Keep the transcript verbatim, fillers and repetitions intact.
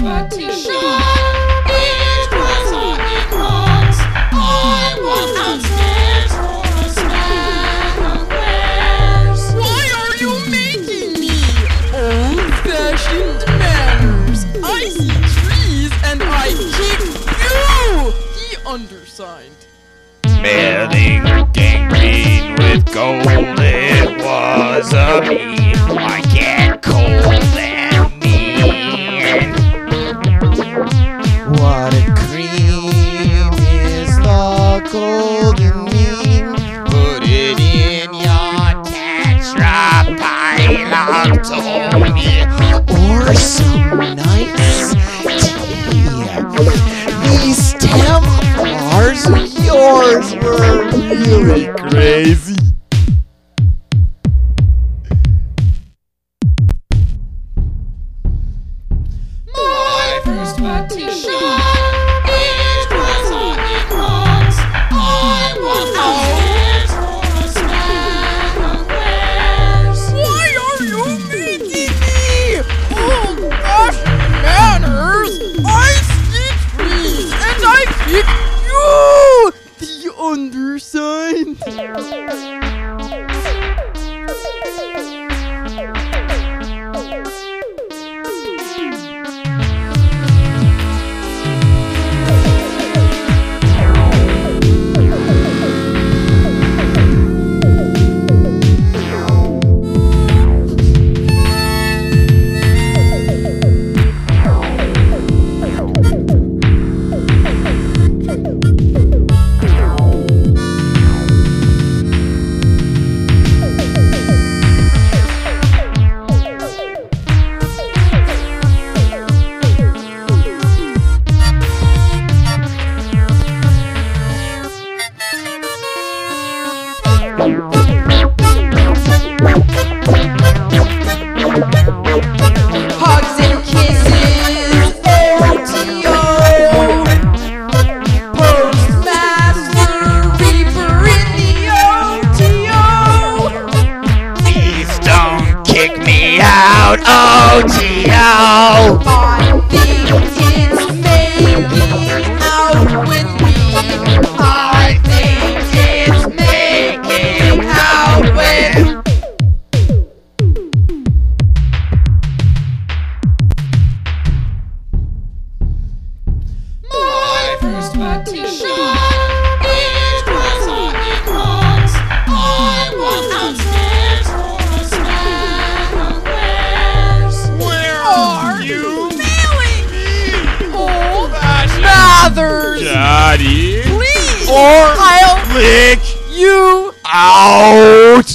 petition. It was on inbox. I was downstairs for a snack. Why are you making me? Old-fashioned manners. I see trees and I kick you, the undersigned. Smelling gangrene with gold, it was a me. I get cold and mean. What a cream is the golden mean. Put it in your tetra pylon, Tony. Or some nice tea. These Templars of yours were really crazy. My first petition. It was on inbox. I was downstairs for a snack. Why are you making me? Old-fashioned manners. I see trees and I kick you, the undersigned. Hugs and kisses, O T O. Postmaster Reaper in the O T O. Please don't kick me out, O T O. I think it's making out with me. I think it's making out with me. My first petition. It was on inbox. I was downstairs for a snack. Where are you mailing me? Old Fashion. Mathers? Daddy. Please! Or I'll lick you out.